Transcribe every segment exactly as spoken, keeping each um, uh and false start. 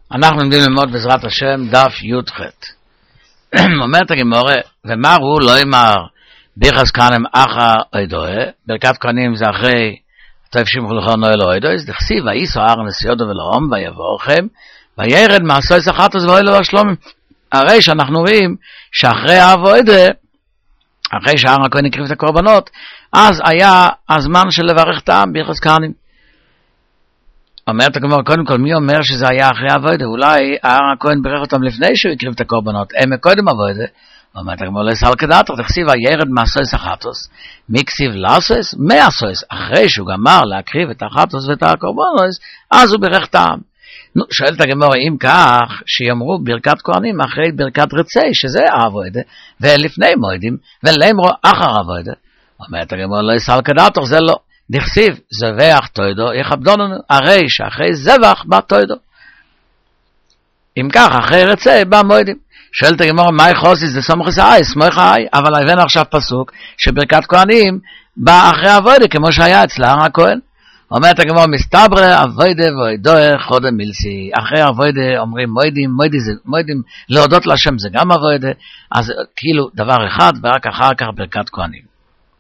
אנחנו לומדים ללמוד בעזרת השם דף י"ח. אומרת הגמרא, ומה הוא לא אמר ביחס כהנים אחא אוידוה, ברכת כהנים זה אחרי תפשים חלוכון נועל אוידוה, אז דכסיב וייסו אהרון נסיודו ולאום ויבורכם וירד מעשוי סחטוס ואוילו והשלומים. הרי שאנחנו רואים שאחרי האבוידה, אחרי שאהרון הכהן הקריב את הקורבנות, אז היה הזמן של לברך את העם ביחס כהנים. אומרת הגמרא, קודם כל, מי אומר שזה היה אחרי אבוידה? אולי אהרון הכהן בירך אותם לפני שהוא הקריב את הקורבנות, הם קודם אבוידה. אומרת הגמרא, לא יסל כדאתו, תכסיב הירד מעשוי סחטוס, מי כסיב לעשוס? מעשוס, אחרי שהוא גמר להקריב את החטוס ואת הקורבנות, אז הוא בירך את העם. נו, שואלת הגמרא, אם כך, שיאמרו ברכת כהנים אחרי ברכת רצי, שזה אבוידה, ולפני מועדים, ולאמרו אחר אבוידה. אומרת הגמרא, לא יסל כדאתו, זה לא. דכסיב זבח תוידו יכבדוננו, הרי שאחרי זבח בא תוידו. אם כך, אחרי רצי בא מועדים. שואלת הגמרא, מה יחוסיס? זה סמוך האי, סמוך האי. אבל הבאנו עכשיו פסוק שברכת כהנים בא אחרי אבוידה, כמו שהיה אצל אהרון הכהן. אומרת הגמרא, מסתברא אבוידה ואוידוה חודם מילסי. אחרי אבוידה אומרים מועדים, מועדים, מועדים להודות להשם זה גם אבוידה, אז כאילו דבר אחד, ורק אחר כך ברכת כהנים.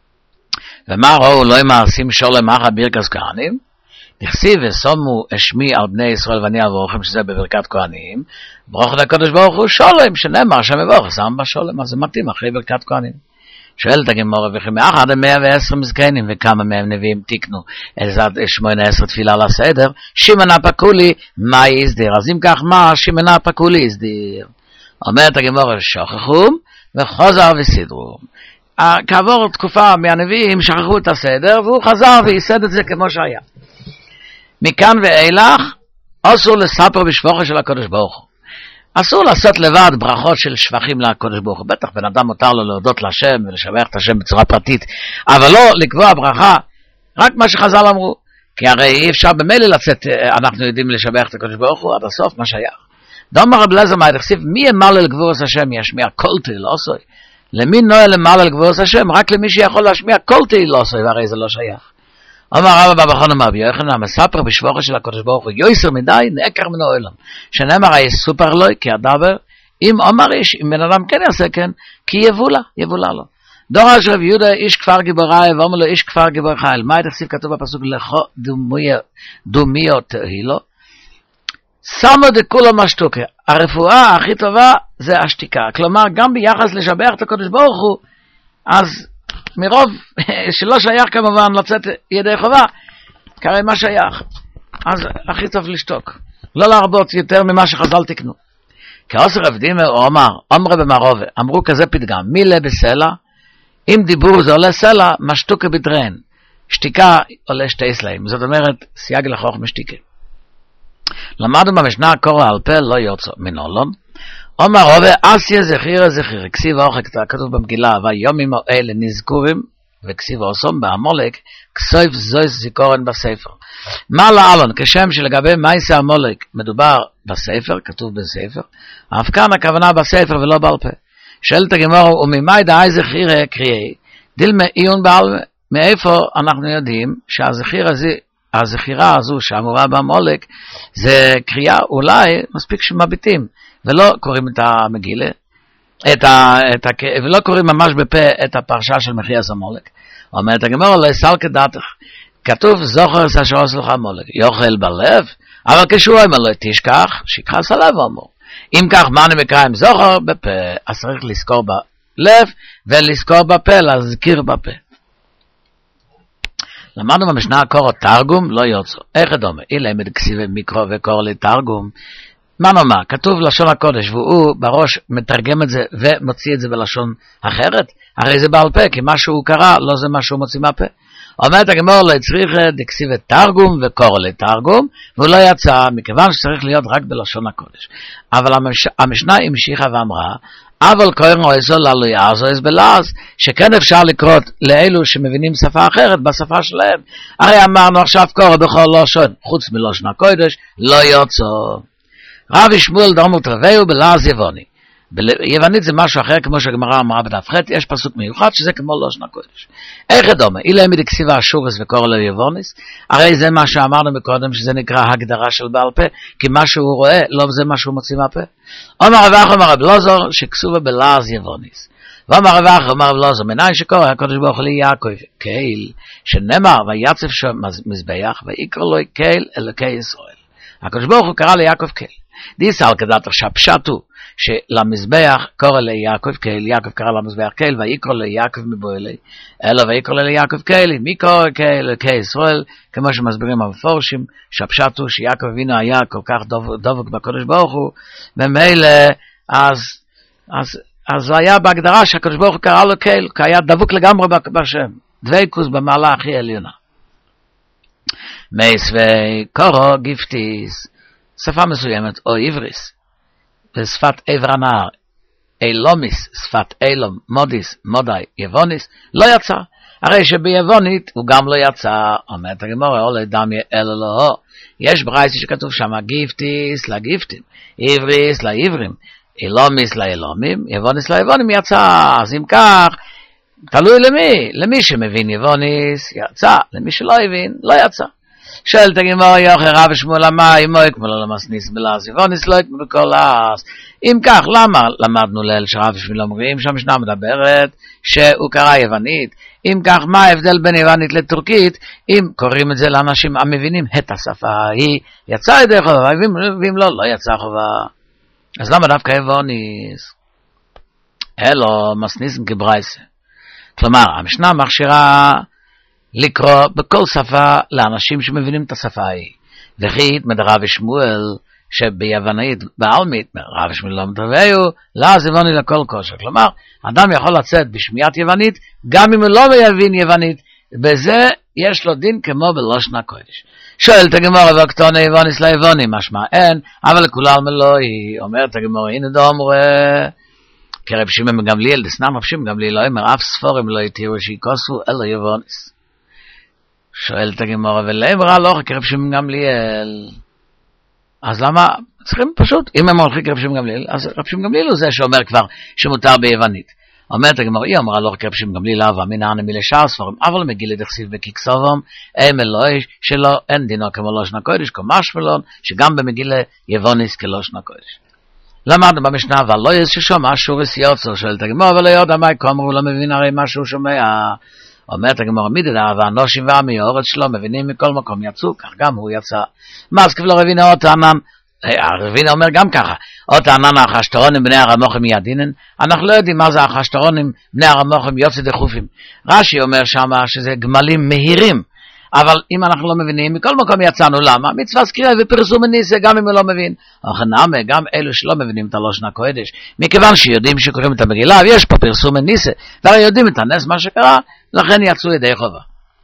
ומה ראו לא אמר שים שולם אחא ברכת כהנים? דכסיב ושמו אשמי על בני ישראל ואני אבורכם, שזה בברכת כהנים, ברוך לקדוש ברוך הוא שולם, שנאמר שם יבורך, שם בשולם, אז זה מתאים אחרי ברכת כהנים. שואלת הגמרא, וכי מאחד מאה ועשרים זקנים, וכמה מהם נביאים תיקנו, איזה שמונה עשרה תפילה לסדר, שמונה פקולי, מה יסדיר? אז אם כך, מה שמונה פקולי יסדיר? אומרת הגמרא, שוכחו, וחוזר וסידרו. כעבור תקופה מהנביאים שכחו את הסדר, והוא חזר וייסד את זה כמו שהיה. מכאן ואילך, אסור לספר בשבוחה של הקדוש ברוך הוא. אסור לעשות לבד ברכות של שבחים לקדוש ברוך הוא. בטח בן אדם מותר לו להודות להשם ולשבח את השם בצורה פרטית, אבל לא לקבוע ברכה, רק מה שחז"ל אמרו. כי הרי אי אפשר במילא לצאת, אנחנו יודעים לשבח את הקדוש ברוך הוא עד הסוף, מה שייך. דאמר רב אליעזר מאי דכסיב, מי ימלל לגבורת השם ישמיע כל תהילה לא עשוי. למי נועל למעלה לגבורת השם? רק למי שיכול להשמיע כל תהילה לא עשוי, והרי זה לא שייך. אמר רבא בר חנא רבי יוחנן, מספר בשבוחה של הקדוש ברוך הוא יויסר מדי נעקר מן העולם, שנאמר יסופר לו כי הדבר אם אומר איש, אם בן אדם כן יעשה כן, כי יבולה, יבולה לו. דורש רב יהודה איש כפר גיבורי, ואומר לו איש כפר גיבור חיל. מה תכסיב כתוב בפסוק לכו דומיות תהילו? שמו דכולו משתוקה. הרפואה הכי טובה זה השתיקה. כלומר, גם ביחס לשבח את הקדוש ברוך הוא, אז מרוב שלא שייך כמובן לצאת ידי חובה, קרא מה שייך. אז הכי טוב לשתוק. לא להרבות יותר ממה שחז"ל תקנו. כאוסר עבדים הוא אמר, אמרה במרובה, אמרו כזה פתגם, מילה בסלע, אם דיבור זה עולה סלע, משתוקה בדרן. שתיקה עולה שתי סלעים. זאת אומרת, סייג לחוך משתיקה. למדנו במשנה קורא על פה לא יוצא מנולון. אומר רובה, אסיה זכירה זכירה, כסיב אוכל, כתוב במגילה, ויומים האלה נזכורים, וכסיב אוסום בעמולק, כסויף זויס זיכורן בספר. מה לעלון, כשם שלגבי מייסי המולק מדובר בספר, כתוב בספר, אף כאן הכוונה בספר ולא בעל פה. שואלת הגמרא, וממאי דאי זכירה קריאי, דילמה עיון בעל, מאיפה אנחנו יודעים שהזכירה הזו, הזכירה הזו שאמורה במולק, זה קריאה אולי מספיק שמביטים, ולא קוראים את המגילה, את ה, את ה, ולא קוראים ממש בפה את הפרשה של מחיית המולק. אומרת הגמרא, לא יסל כדעתך, כתוב זוכר את אשר עשה לך המולק, יאכל בלב, אבל כשהוא אומר לו תשכח, שיכעס הלב אמור. אם כך, מה אני מקרא עם זוכר? בפה, אז צריך לזכור בלב, ולזכור בפה, להזכיר בפה. למדנו במשנה קורא תרגום לא יוצא. איך דומה? אילא מדכסיבי מיקרו וקורא לתרגום. מה נאמר? כתוב לשון הקודש, והוא בראש מתרגם את זה ומוציא את זה בלשון אחרת. הרי זה בעל פה, כי מה שהוא קרא לא זה מה שהוא מוציא מהפה. אומרת הגמרא לא צריך דכסיבי תרגום וקורא לתרגום, והוא לא יצא מכיוון שצריך להיות רק בלשון הקודש. אבל המש... המשנה המשיכה ואמרה, אבל קוראים אויזו ללו יעזו בלעז, שכן אפשר לקרות לאלו שמבינים שפה אחרת בשפה שלהם. הרי אמרנו עכשיו קורא בכל לשון, חוץ מלשון הקודש, לא יוצא. רבי שמואל דאמר תרוויהו בלעז יווני. ביוונית זה משהו אחר, כמו שהגמרא אמרה בדף ח', יש פסוק מיוחד שזה כמו לשון הקודש. איך דומה? אילם דכסיבה אשורס וקורא לו יבוניס, הרי זה מה שאמרנו מקודם, שזה נקרא הגדרה של בעל פה, כי מה שהוא רואה, לא זה מה שהוא מוציא מהפה. אומר רב אחא אמר רב אלעזר, שכסובה בלעז יבוניס. ואמר רב אחא אמר רב אלעזר, מניין שקורא הקדוש ברוך הוא ליעקב קהיל, שנאמר ויצף שם מזבח, ויקרא לו קהיל אלוקי ישראל. הקדוש ברוך הוא קרא ליעקב קהיל. דיסל כדת עכשיו פשטו, שלמזבח קורא ליעקב קהיל, יעקב קרא למזבח קהיל, ויקרא ליעקב מבועלי, אלא ויקרא ליעקב קהיל, מי קורא קהיל אלוקי ישראל, כמו שמסבירים המפורשים, שהפשטו שיעקב אבינו היה כל כך דבק בקדוש ברוך הוא, ומילא אז, אז, אז היה בהגדרה שהקדוש ברוך הוא קרא לו קהיל, כי היה דבוק לגמרי בשם, דבקות במעלה הכי עליונה. מייס וקורו גיפטיס, שפה מסוימת, או עבריס, ושפת עבר הנהר, אילומיס, שפת אילום, מודיס, מודי, יבוניס, לא יצא. הרי שביבונית הוא גם לא יצא, אומרת הגמרא, או לדמיה אלא לא. יש ברייתא שכתוב שם, גיפטיס לגיפטים, עבריס לעברים, אילומיס לאילומים, יבוניס ליבונים, יצא. אז אם כך, תלוי למי, למי שמבין יבוניס, יצא, למי שלא הבין, לא יצא. שואלת הגמרא יוחר רב שמואל אמר אימוי כמו לא למסניס בלעז יבוניס לא יקמו בכל אז. אם כך, למה למדנו ליל שרב שמואל אומרים שהמשנה מדברת שהוא קרא יוונית? אם כך, מה ההבדל בין יוונית לטורקית אם קוראים את זה לאנשים המבינים את השפה ההיא? יצא ידי חובה, ואם לא, לא יצא חובה. אז למה דווקא יבוניס? אלו מסניסם כברייסה. כלומר, המשנה מכשירה לקרוא בכל שפה לאנשים שמבינים את השפה ההיא. וכי מדרב שמואל שביוונית בעלמית, רב שמואל לא מתרוויו, לא יבוני לכל כושר. כלומר, אדם יכול לצאת בשמיעת יוונית, גם אם הוא לא מבין יוונית, בזה יש לו דין כמו בלושן הקודש. שואלת הגמרא וקטוני יבוניס ליבוני, משמע אין, אבל לכולם אלוהי, אומרת הגמרא, הנה דאמרי, כרב שמעון בן גמליאל, דסנן רב שמעון בן גמליאל, לא אומר, אף ספורים לא יתירו שיקוסו אלא יבוניס. שואלת הגמרא, ולאמרה לא כרב שמעון בן גמליאל. אז למה? צריכים פשוט, אם הם הולכים כרב שמעון בן גמליאל, אז רב שמעון בן גמליאל הוא זה שאומר כבר שמותר ביוונית. אומרת הגמרא, היא אמרה לא כרב שמעון בן גמליאל, ואמינא אנא מלשאר ספורים, אבל מגילה דכסיב בככסובם, הם אלוהי שלא אין דינו כמו לשון הקודש, כמו משמלון, שגם במגילה יבוניס כלשון הקודש. למדנו במשנה, ולא יש ששומע שורס יוצר, שואלת הגמרא, ולא יודע מה יקום, הוא לא מבין הרי מה שהוא שומע. אומרת הגמרא, מידדה, והאנושים ועמי האורץ שלו מבינים מכל מקום יצאו, כך גם הוא יצא. מסקב לא רבינה אות הענן, הרבינה אומר גם ככה, אות הענן החשטרונים בני הרמוכם ידינן, אנחנו לא יודעים מה זה החשטרונים בני הרמוכם יוצא דחופים. רש"י אומר שמה שזה גמלים מהירים, אבל אם אנחנו לא מבינים, מכל מקום יצאנו, למה? מצווה קריאה ופרסום מניסה, גם אם הוא לא מבין. אך גם אלו שלא מבינים את הלושן הקודש, מכיוון שיודעים שקוראים את המגילה, ויש פה פרסום מניסה, והרי יודעים את הנס מה שקרה, לכן יצאו ידי חובה.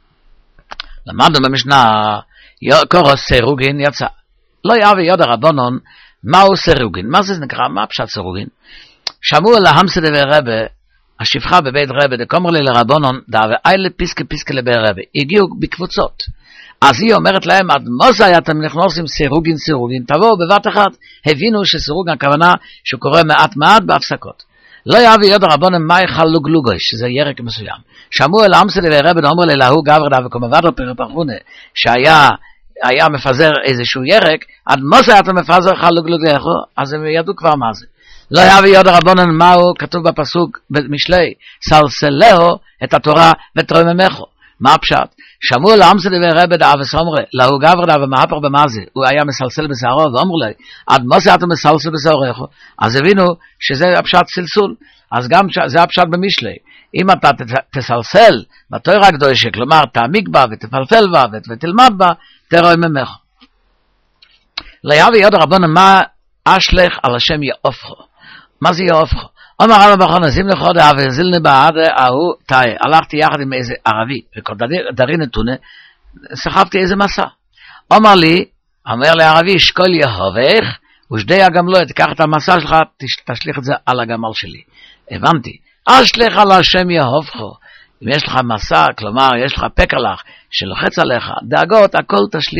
למדנו במשנה, קורא סירוגין יצא. לא יאהב יודע רבונון, מהו סירוגין? מה זה נקרא? מה פשט סירוגין? שמעו אל ההמסדה ורבה, השפחה בבית רבי, דקומר לי לרבונון, דאבי איילה פיסקה פיסקה לבית רבי, הגיעו בקבוצות. אז היא אומרת להם, עד מוזי אתם נכנסים סירוגין סירוגין, תבואו בבת אחת, הבינו שסירוגין הכוונה שהוא קורא מעט מעט בהפסקות. לא יאהבי יודע רבונון מה יחל לוגלוגוי, שזה ירק מסוים. שמעו אל ההמסדה ורבי, דאמר לי להוא גבר דאבי קומבדו פרפרחונה, שהיה היה מפזר איזשהו ירק, עד מוזי אתם מפזר חל לוגלוגוי, אז הם ידעו כבר מה זה. לא יאהבי יודע רבונן מהו כתוב בפסוק במשלי, סלסלהו את התורה ותרוממך. מה הפשט? שמעו לעמסד ורבד אבס אומרי, להוא גבר דאב מהפך במאזי, הוא היה מסלסל בשערו, ואומרו לי, עד מוסי אתה מסלסל בשערך. אז הבינו שזה הפשט סלסול, אז גם זה הפשט במשלי. אם אתה תסלסל בתורה הקדושה, כלומר תעמיק בה ותפלפל בה ותלמד בה, תרוממך. לא יאהבי יודע רבונן מה אשלך על השם יאופכו. מה זה יאופכו? אומר על המכון, זים לך עוד אהבה, זילני בעד ההוא, תאי, הלכתי יחד עם איזה ערבי, וכל דרי נתונה, סחבתי איזה מסע. אומר לי, אומר לערבי, שקול יהובך, ושדיה גם לא, תיקח את המסע שלך, תשליך את זה על הגמל שלי. הבנתי, אשלך על השם יאופכו. אם יש לך מסע, כלומר, יש לך פקלח, שלוחץ עליך, דאגות, הכל תשליך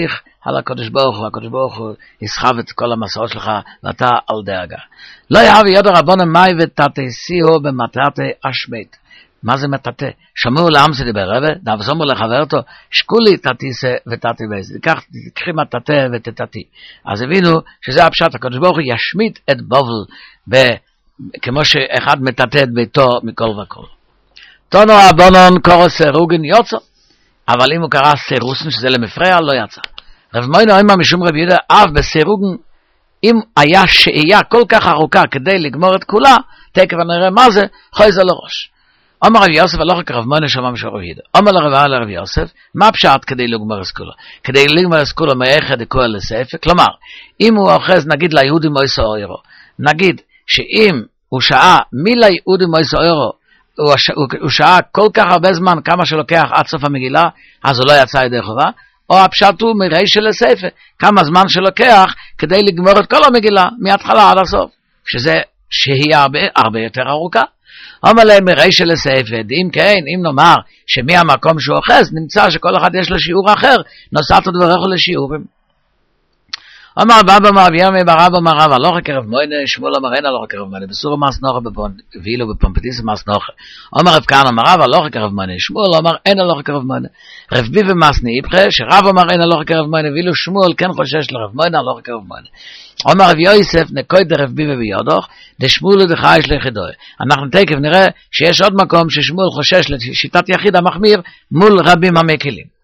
על הקדוש ברוך הוא, הקדוש ברוך הוא יסחב את כל המסעות שלך, ואתה על דאגה. לא יהב ידע רבונם מאי ותתסיהו במטרתי אשמית. מה זה מטאטה? שמעו לעם זה דיבר רבה, דאבסומו לחבר אותו, שקולי תתיסה ותתי בייס. תקחי מטאטה ותתתי. אז הבינו שזה הפשט, הקדוש ברוך הוא ישמיט את בובל, ב, כמו שאחד מטאטה את ביתו מכל וכל. תונו הבונון קורא סירוגן יוצא, אבל אם הוא קרא סירוסן, שזה למפרע, לא יצא. רב מוינו אימה משום רב יהודה, אף בסירוגן, אם היה שהייה כל כך ארוכה כדי לגמור את כולה, תקף נראה מה זה, חויזה לראש. אומר רב יוסף, הלוך כרב מוינו שמע משום רב יהודה. אומר לרב לרב יוסף, מה פשט כדי לגמור את כולה? כדי לגמור את כולה מאחד דקוה לספק, כלומר, אם הוא אוחז נגיד ליהודי מויסו אוירו, נגיד שאם הוא שעה מילה יהודי מויסו אוירו, הוא, הוא, הוא שעה כל כך הרבה זמן כמה שלוקח עד סוף המגילה, אז הוא לא יצא ידי חובה, או הפשט הוא מריש לספר, כמה זמן שלוקח כדי לגמור את כל המגילה, מההתחלה עד הסוף, שזה שהיא הרבה, הרבה יותר ארוכה. אומר להם מריש לספר, אם כן, אם נאמר שמהמקום שהוא אוחז, נמצא שכל אחד יש לו שיעור אחר, נוסעת דבריך לשיעורים. אמר בבא מאביה מברבא מרבא, לא רק רב מוינה, שמואל אמר אין לא רק רב מוינה, בסור מס נוחה ואילו בפומפטיס מס נוחה. אמר רב כהנא אמר רבא, לא רק רב מוינה, שמואל אמר אין לא רק רב מוינה. רב ביבי מס ניבחה, שרב אמר אין לא רק רב מוינה, ואילו שמואל כן חושש לרב מוינה, לא רק רב מוינה. אמר רב יוסף, נקוי דרב ביבי ביודוך, דשמואל דחייש ליחידוי. אנחנו תקף נראה שיש עוד מקום ששמואל חושש לשיטת יחיד המחמיר מול רבים המקילים.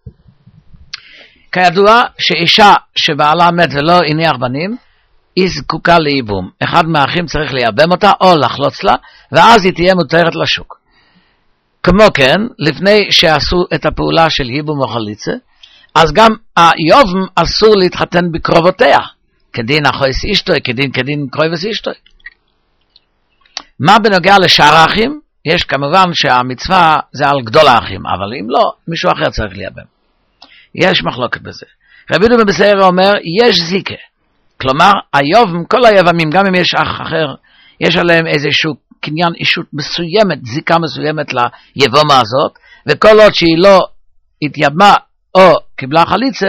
כידוע שאישה שבעלה מת ולא הניח בנים, היא זקוקה לייבום. אחד מהאחים צריך לייבם אותה או לחלוץ לה, ואז היא תהיה מותרת לשוק. כמו כן, לפני שעשו את הפעולה של ייבום או חליצה, אז גם היובם אסור להתחתן בקרובותיה, כדין אחויס אשתוי, כדין כדין קרויבס אשתוי. מה בנוגע לשאר האחים? יש כמובן שהמצווה זה על גדול האחים, אבל אם לא, מישהו אחר צריך לייבם. יש מחלוקת בזה. רבי יהודה בן בשערא אומר, יש זיקה. כלומר, היובם, כל היבמים, גם אם יש אח אחר, יש עליהם איזשהו קניין אישות מסוימת, זיקה מסוימת ליבומה הזאת, וכל עוד שהיא לא התייבמה או קיבלה חליצה,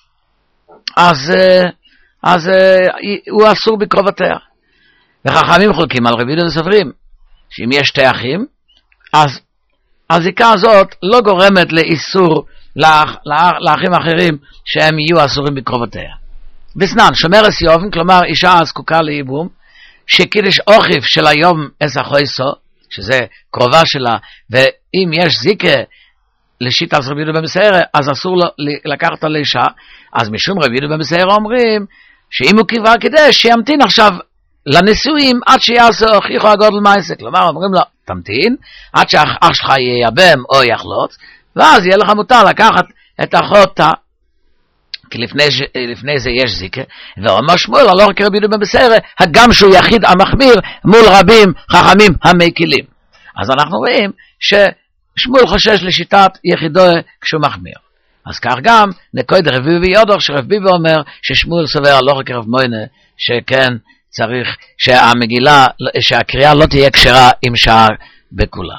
אז, אז הוא אסור בקרובתיה. וחכמים חולקים על רבי יהודה וסופרים, שאם יש שתי אחים, אז הזיקה הזאת לא גורמת לאיסור לאח, לאח, לאחים אחרים שהם יהיו אסורים בקרובותיה. בסנן, שומרס יובם, כלומר אישה זקוקה לייבום, שקידש אוכיף של היום אס החויסו, שזה קרובה שלה, ואם יש זיקה לשיטת רבי יהודה בן בשערא, אז אסור לו לקחת לאישה, אז משום רבי יהודה בן בשערא אומרים, שאם הוא קיבל קידש, שימתין עכשיו לנישואים עד שיעשה הוכיחו הגודל מעשה. כלומר, אומרים לו, תמתין, עד שהאח שלך ייבם או יחלוץ, ואז יהיה לך מותר לקחת את אחותה, כי לפני, לפני זה יש זיקה, ואומר שמואל, לא רק רבי יהודה בן בשערא, הגם שהוא יחיד המחמיר מול רבים חכמים המקילים. אז אנחנו רואים ששמואל חושש לשיטת יחידו כשהוא מחמיר. אז כך גם נקוד רב ביבי יודוך, שרב ביבי אומר ששמואל סובר לא רק רב מוינה, שכן צריך שהמגילה, שהקריאה לא תהיה כשרה עם שעה בכולה.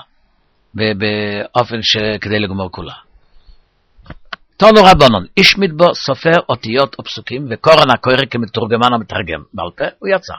באופן שכדי לגמור כולה. תונו רבונון, איש מדבו סופר אותיות או פסוקים, וקורן הקורא כמתורגמן המתרגם בעל פה, הוא יצא.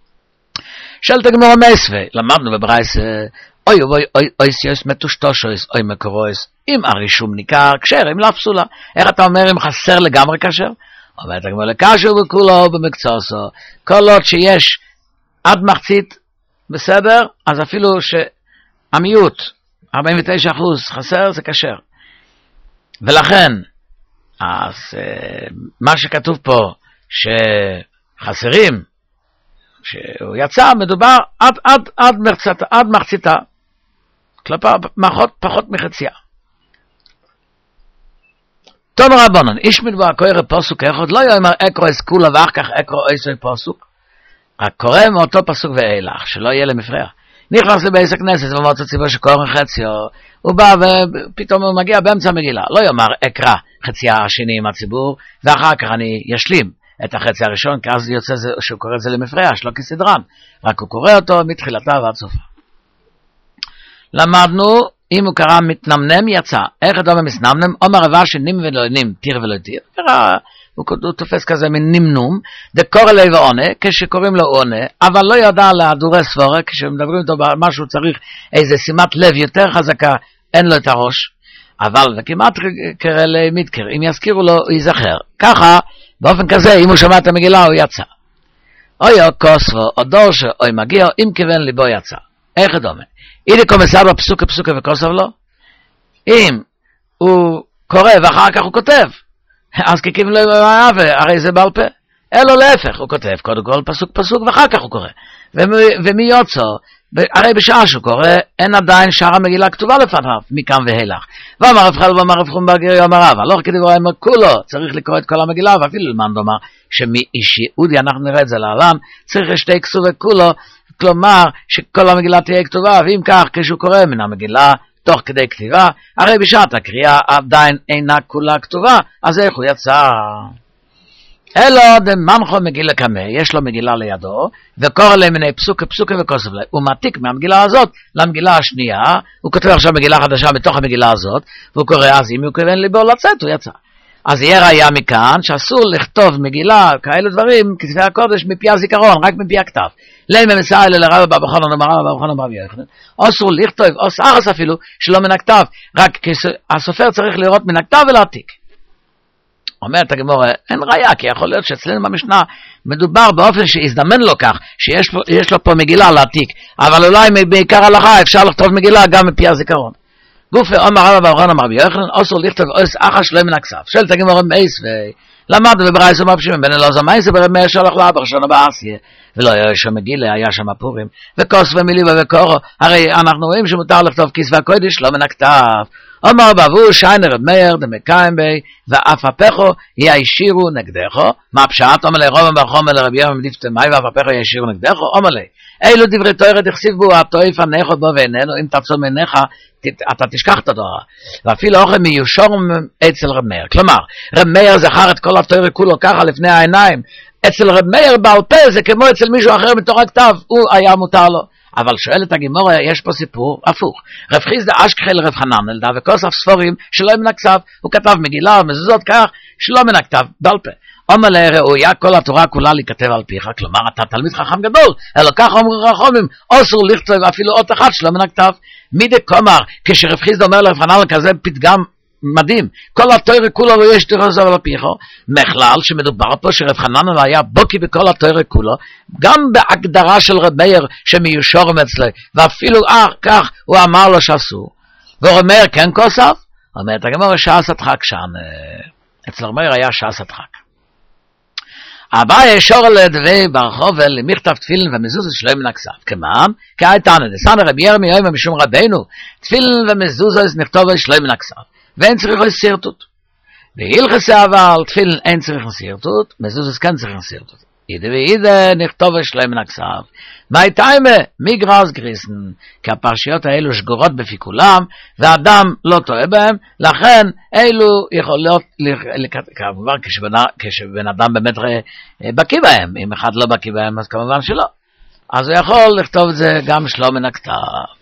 של תגמור המסווה, למדנו בברייס, אוי אוי אוי אוי סיוס מטושטושויס, אוי מקורויס, אם הרישום ניכר כשר, אם לא פסולה. איך אתה אומר אם חסר לגמרי כשר? אומר תגמור לקשר וכולו במקצועסו, כל עוד שיש עד מחצית בסדר, אז אפילו שהמיעוט, ארבעים ותשעה אחוז חסר זה כשר. ולכן, אז מה שכתוב פה שחסרים, שהוא יצא, מדובר עד, עד, עד, מרצת, עד מחציתה, כלפי פחות, פחות מחצייה. תום רבונן, איש מדבר הקורא פסוק אחד, לא יאמר אקרו אסכולה ואח כך אקרו אסוי פסוק, הקורא מאותו פסוק ואילך, שלא יהיה למפרע. נכנס לבייס הכנסת ומוצא ציבור שקורא חציו, הוא בא ופתאום הוא מגיע באמצע המגילה, לא יאמר אקרא חצייה השני עם הציבור, ואחר כך אני ישלים את החצי הראשון, כי אז יוצא זה, שהוא קורא את זה למפרע, שלא כסדרן, רק הוא קורא אותו מתחילתה ועד סופה. למדנו, אם הוא קרא מתנמנם יצא, איך אדום המסנמנם, אומר רבה שנים ולא נים, תיר ולא תיר, קרא, הוא, הוא תופס כזה מין נמנום, דקורא ליה ועונה, כשקוראים לו עונה, אבל לא יודע להדורי סבורה, כשמדברים איתו משהו צריך איזה שימת לב יותר חזקה, אין לו את הראש, אבל וכמעט קרא ליה מתקר, אם יזכירו לו, הוא ייזכר. ככה, באופן כזה, אם הוא שמע את המגילה, הוא יצא. אוי או כוספו, או דורשו, אוי מגיע, אם כיוון ליבו יצא. איך דומה? אידי קומסר לו פסוקה פסוקה וכוסף לו? אם הוא קורא ואחר כך הוא כותב, אז ככיוון ליבו יעבה, הרי זה בעל פה. אלו להפך, הוא כותב קודם כל פסוק פסוק ואחר כך הוא קורא. ומי יוצא? הרי בשעה שהוא קורא, אין עדיין שאר המגילה כתובה לפניו, מכאן והילך. ואמר רב חל ואמר רב חום בגרי אמר רב, הלוך כדברי אמר כולו, צריך לקרוא את כל המגילה, ואפילו למען דומר, שמאישי אודי, אנחנו נראה את זה לעולם, צריך שתי כסובי כולו, כלומר, שכל המגילה תהיה כתובה, ואם כך, כשהוא קורא מן המגילה, תוך כדי כתיבה, הרי בשעת הקריאה עדיין אינה כולה כתובה, אז איך הוא יצא? אלו דמנחו מגילה קמא, יש לו מגילה לידו, וקורא להם מיני פסוקה פסוקה וכוסף להם. הוא מעתיק מהמגילה הזאת למגילה השנייה, הוא כותב עכשיו מגילה חדשה בתוך המגילה הזאת, והוא קורא אז אם הוא כיוון ליבו לצאת, הוא יצא. אז יהיה ראיה מכאן שאסור לכתוב מגילה, כאלו דברים, כתבי הקודש מפי הזיכרון, רק מפי הכתב. למה מסע אלה לרב אבא בחנן אמר רב אבא בחנן אמר רבי יוחנן, אסור לכתוב, או סערס אפילו, שלא מן הכתב, רק הסופר צריך לראות מן הכתב ולהעתיק. אומרת הגמרא, אין ראיה, כי יכול להיות שאצלנו במשנה מדובר באופן שהזדמן לו כך, שיש פה, יש לו פה מגילה להעתיק, אבל אולי בעיקר הלכה אפשר לכתוב מגילה גם מפי הזיכרון. גופי אומר רב אברהם אמר רבי יוחנן, אסור לכתוב אוס אחר שלא מן הכסף. שואלת הגמרא מייס ולמד וברייס ומפשימים, בן אלעזר מייס ברב מאיר שלח לאבא ראשון באסיה, ולא היה שם מגילה, היה שם פורים, וכוס ומיליבה וקורו, הרי אנחנו רואים שמותר לכתוב כסבי הקודש לא מן הכתב. אומר בבו שיינר רב מאיר דמקיים בי ואף הפכו ישירו נגדךו. מה פשט? אומר לי רוב ברחום אל רבי יוחנן מדיף תמי ואף הפכו ישירו נגדךו. אומר לי אילו דברי תורה תכסיב בו התואף הנכות בו ואיננו, אם תפסול מנך אתה תשכח את התורה. ואפילו אוכל מיושור אצל רב מאיר. כלומר, רב מאיר זכר את כל התורה כולו ככה לפני העיניים. אצל רב מאיר בעל פה זה כמו אצל מישהו אחר מתוך הכתב, הוא היה מותר לו. אבל שואלת הגמרא, יש פה סיפור הפוך. רב חיסדא אשכחי לרב חננאל דא וכוסף ספורים שלא מן הכתב. הוא כתב מגילה ומזוזות כך שלא מן הכתב, בעל פה. אומר לה ראויה כל התורה כולה להיכתב על פיך, כלומר אתה תלמיד חכם גדול, אלא כך אומרים חכמים, אסור לכתוב אפילו אות אחת שלא מן הכתב. מידי כומר, כשרב חיסדא אומר לרב חננאל כזה פתגם מדהים, כל התורה כולה לא יש תרזו על הפיך, מכלל שמדובר פה שרב חננאל היה בוקי בכל התורה כולה, גם בהגדרה של רב מאיר שמיושורם אצלו, ואפילו אה, כך הוא אמר לו שאסור. ורב מאיר כן כוסף? אומרת הגמרא שעס הדחק שם, אצל רב מאיר היה שעס הדחק. אביי שור לדבי ברחוב למכתב תפילין ומזוז שלו מן הכסף. כמם, כאיתנא דסנא רבי ירמיה משום רבנו, תפילין ומזוז נכתוב שלו מן הכסף. ואין צריך לסרטוט. בהלכסי אבל תפילין אין צריך לסרטוט, מזוז כן צריך לסרטוט. אידה ואידה נכתוב שלו מן הכסף. מהי טיימה? מגרס גריסן. כי הפרשיות האלו שגורות בפי כולם, והאדם לא טועה בהם, לכן אלו יכולות, כמובן כשבן אדם באמת בקיא בהם, אם אחד לא בקיא בהם אז כמובן שלא. אז הוא יכול לכתוב את זה גם שלו מן הכתב.